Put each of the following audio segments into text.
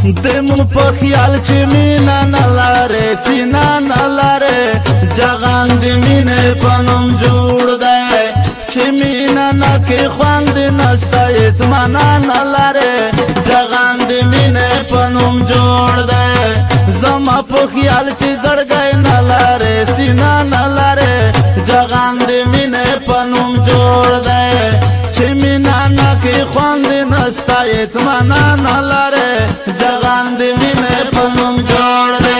دمو په خیال چې مینا نلاره سینا نلاره جغان د مینې په نوم جوړ دی چې مینا نکې خوند نسته هېڅ معنا نلاره جغان د مینې په نوم جوړ دی زما په خیال چې زړګی نلاره سینا نلاره جغان د مینې په نوم جوړ دی چې مینا نکې خوند نسته هېڅ معنا نلاره جغان د مینې په نوم جوړ دی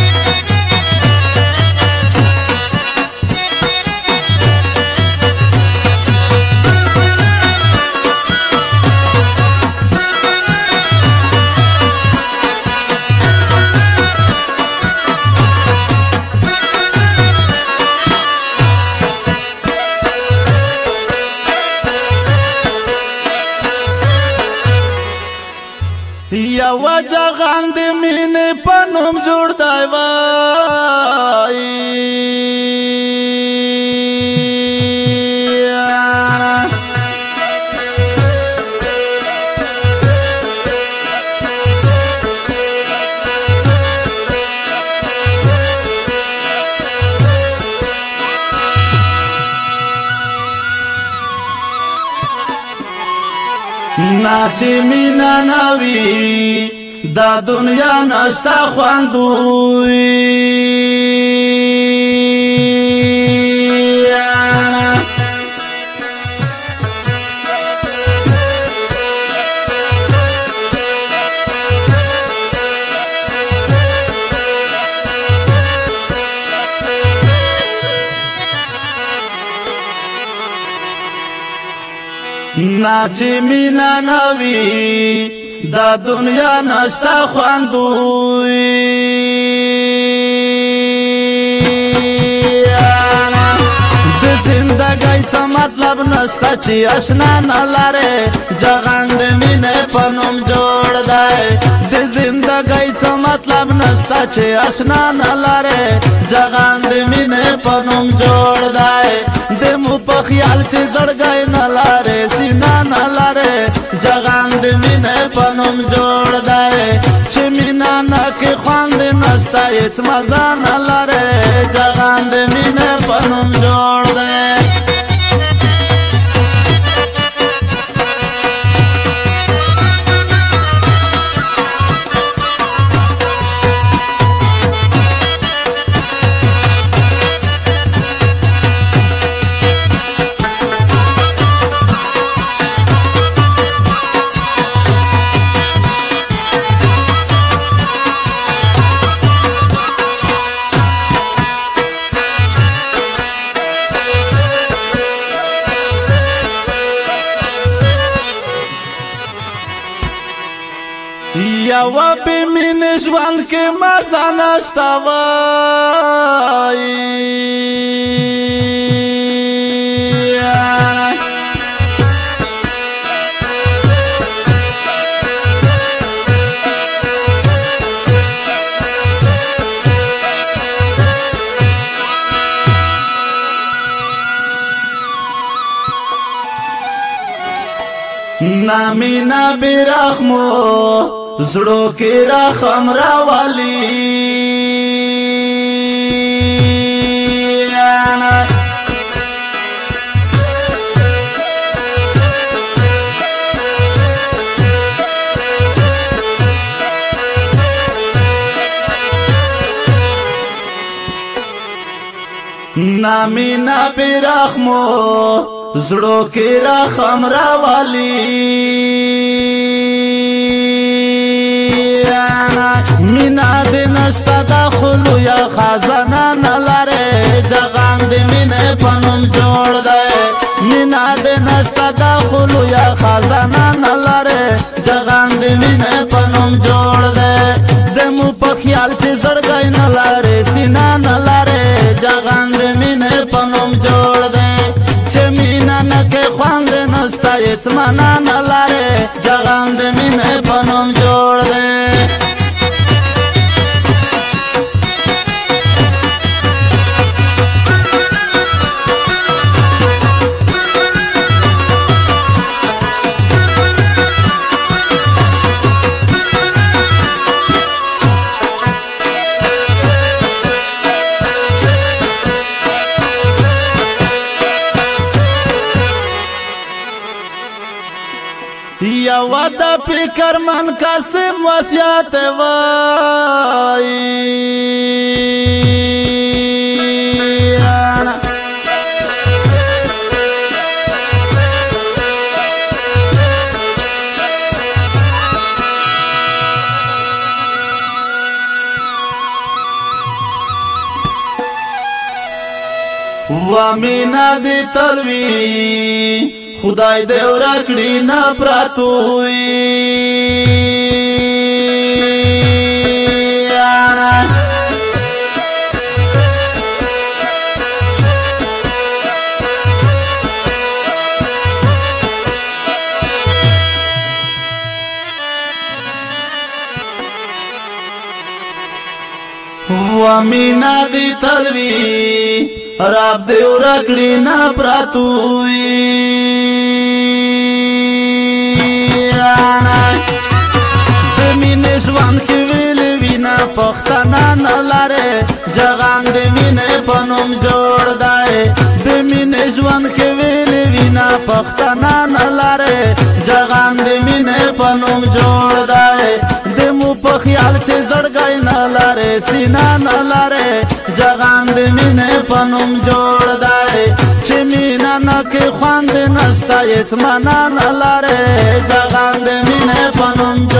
یو جغان د مینې په نوم جوړ دی وای ناچې مینا نوي دا دنیا نستا خواندوي ناچې مینا نوي دا دنیا نستا خواندوي د زندګۍ څه مطلب نسته چې اشنا نلاره جغان د مینې په نوم جوړ دی د زندګۍ څه مطلب نسته چې اشنا نلاره جغان د مینې په نوم جوړ دی د مو په خیال چې زړګی نلاره سینا نلاره جغان د مینې په نوم جوړ دی چې مینا نکې خوند نسته هېڅ مزه نلاره جغان د مینې په نوم جوړ دی یو بې مینې ژوند کې مزه نسته وای نا مینا بې رحمو زړو کې رحم راولي نا مینا بې رحمو زړو کې رحم راولي مینا د نستا دا خلو یا خزانه نلاره جغان د مینې په نوم جوړ دی مینا د نستا دا خلو یا خزانه نلاره جغان د مینې په نوم جوړ دی د مو په خیال چې زړګی نلاره سینا نلاره جغان د مینې په نوم جوړ دی چې مینا نکې خوند نسته هېڅ معنا نلاره جغان د مینې په نوم جوړ دی یوا د فکر من قاسم وصیت وای و مینا دی تلوی خدای دې ورکړي نه پراتوي و مینا دی تلوی رب دې ورکړي نه پراتوي د مینې ژوند کې ویلې وینا پښتانه نه لرې جغان د مینې په نوم جوړ دی د مینې ژوند کې ویلې وینا پښتانه نه لرې جغان د مینې په نوم جوړ دی د مو په خیال چې زړګی نه لرې سینه نه لرې جغان د مینې په نوم جوړ دی چې مینا نه کې خوند نسته هېڅ معنا نه لرې جغان د مینې په نوم